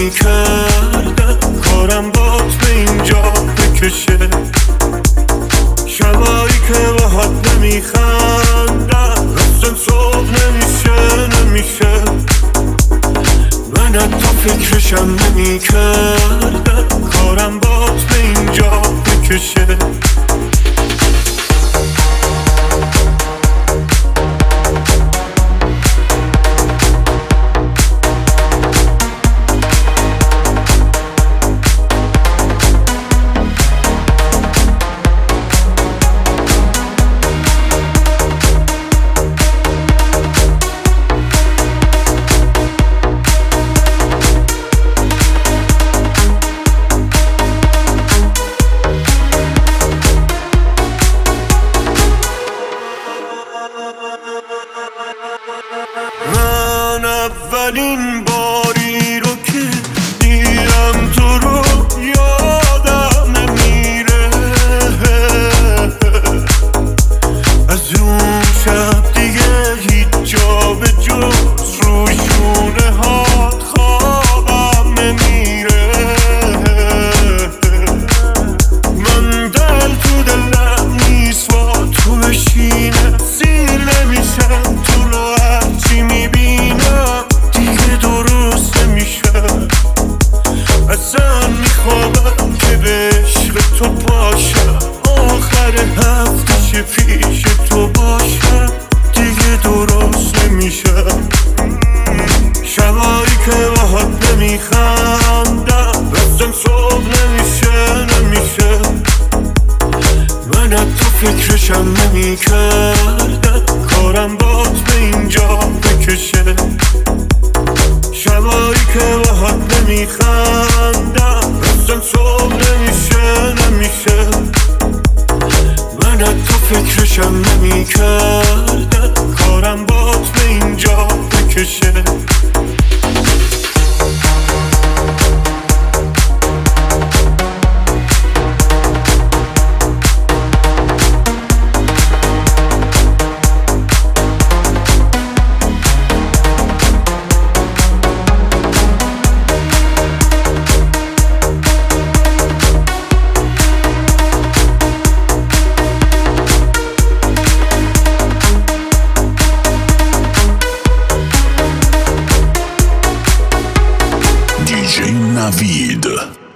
نمیکردم کارم بات به اینجا بکشه، شبایی که باهات نمیخندم اصلا صبح نمیشه من حتی فکرشم نمیکردم کارم بات به اینجا بکشه. من اولین باری رو که دیدم تو رو یادم نمیره، از اون شب دیگه هیچ جا به جز رو شونه هات خوابم نمیره. من دل تو دلم نیست با تو بشینه، سیر نمیشم تو رو هرچی میبینم دیگه درست نمیشه. اصلا میخوابم که به عشق تو باشم، آخر هفتهش پیش تو باشم دیگه درست نمیشه. شبایی که باهات نمیخندم اصلا صبح نمیشه من حتی فکرشم نمیکردم کارم بات به اینجا بکشه. شبایی که باهات نمیخندم اصلا صبح نمیشه من حتی فکرشم نمیکردم کارم بات به اینجا بکشه. DJ Navid.